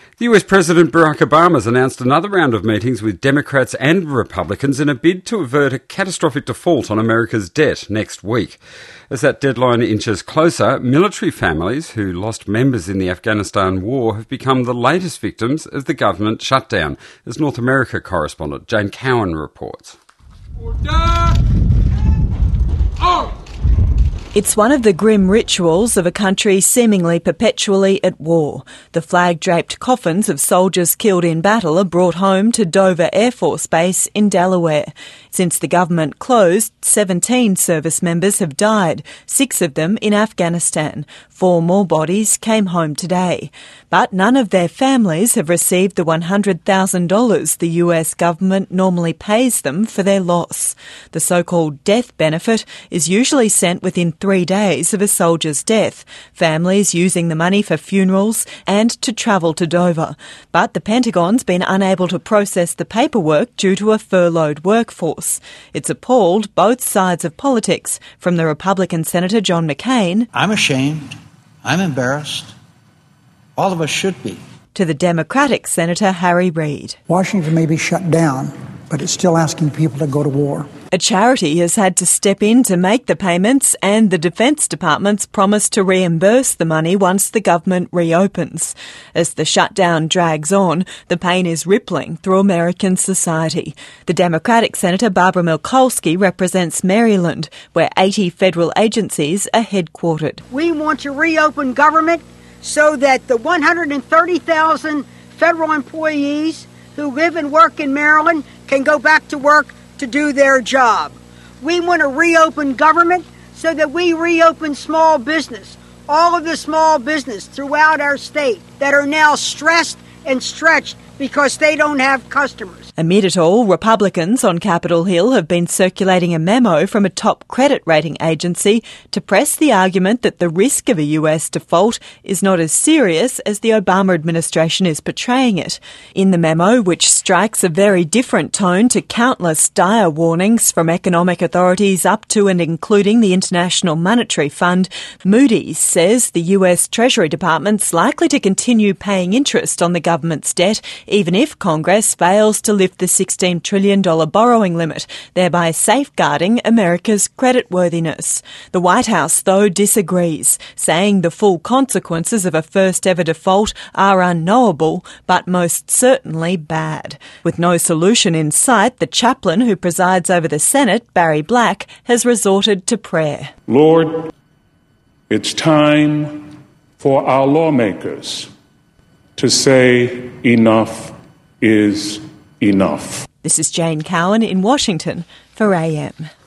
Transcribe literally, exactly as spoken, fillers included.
The U S President Barack Obama has announced another round of meetings with Democrats and Republicans in a bid to avert a catastrophic default on America's debt next week. As that deadline inches closer, military families who lost members in the Afghanistan war have become the latest victims of the government shutdown, as North America correspondent Jane Cowan reports. Order! Oh! It's one of the grim rituals of a country seemingly perpetually at war. The flag-draped coffins of soldiers killed in battle are brought home to Dover Air Force Base in Delaware. Since the government closed, seventeen service members have died, six of them in Afghanistan. Four more bodies came home today. But none of their families have received the one hundred thousand dollars the U S government normally pays them for their loss. The so-called death benefit is usually sent within three days of a soldier's death, families using the money for funerals and to travel to Dover. But the Pentagon's been unable to process the paperwork due to a furloughed workforce. It's appalled both sides of politics, from the Republican Senator John McCain. I'm ashamed. I'm embarrassed. All of us should be. To the Democratic Senator Harry Reid. Washington may be shut down, but it's still asking people to go to war. A charity has had to step in to make the payments, and the Defence Department's promised to reimburse the money once the government reopens. As the shutdown drags on, the pain is rippling through American society. The Democratic Senator Barbara Mikulski represents Maryland, where eighty federal agencies are headquartered. We want to reopen government so that the one hundred thirty thousand federal employees who live and work in Maryland can go back to work to do their job. We want to reopen government so that we reopen small business, all of the small business throughout our state that are now stressed and stretched because they don't have customers. Amid it all, Republicans on Capitol Hill have been circulating a memo from a top credit rating agency to press the argument that the risk of a U S default is not as serious as the Obama administration is portraying it. In the memo, which strikes a very different tone to countless dire warnings from economic authorities up to and including the International Monetary Fund, Moody's says the U S Treasury Department's likely to continue paying interest on the government's debt even if Congress fails to lift the sixteen trillion dollars borrowing limit, thereby safeguarding America's creditworthiness. The White House, though, disagrees, saying the full consequences of a first-ever default are unknowable, but most certainly bad. With no solution in sight, the chaplain who presides over the Senate, Barry Black, has resorted to prayer. Lord, it's time for our lawmakers to say enough is enough. This is Jane Cowan in Washington for A M.